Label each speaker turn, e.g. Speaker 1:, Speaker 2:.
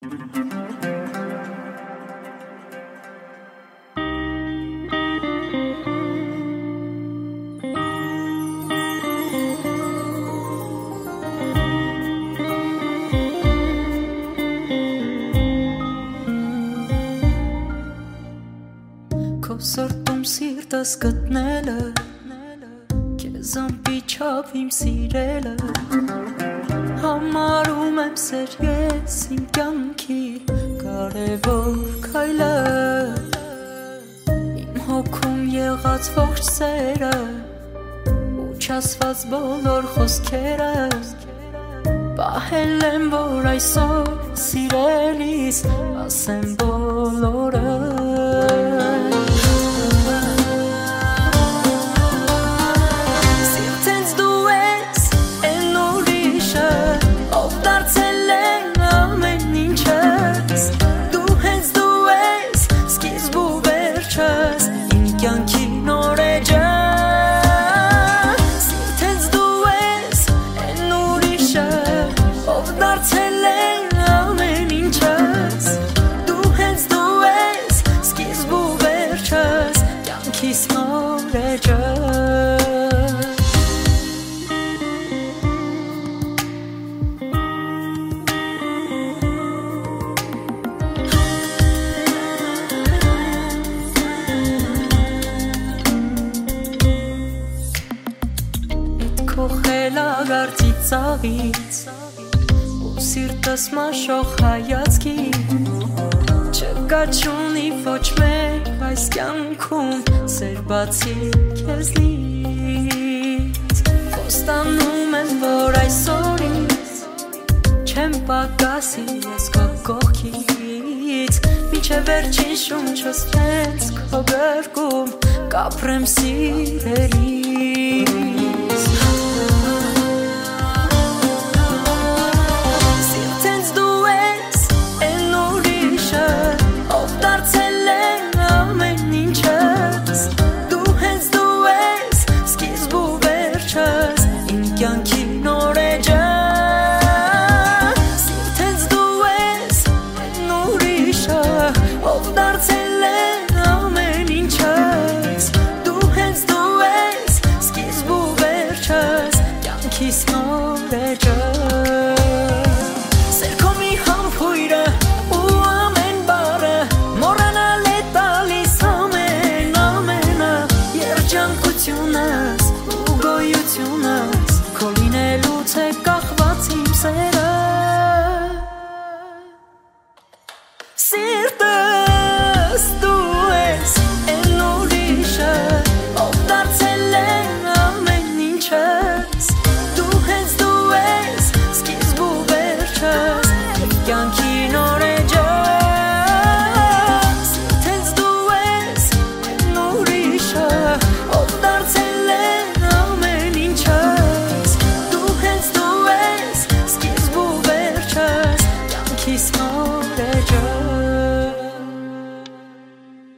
Speaker 1: Քո սրտում սիրտս գտնելը Քեզ ամպիչավ իմ սիրելը Համարում եմ սեր ես իմ կյանքի կարևոր քայլը Իմ հոգում եղած ողջ սերը ու չասված բոլոր խոսքերը Պահել եմ, որ այսօր սիրելիս ասեմ բոլորը Ծաղից ու սիրտս մաշող հայացքի չկա չունի ոչ մեկ այս կյանքում սեր բացի քեզնից Խոստանում եմ, որ այսօրից չեմ պակասի ես քո կողքից Մինչև վերջին շունչս հենց քո գրկում կապրեմ սիրելիս Of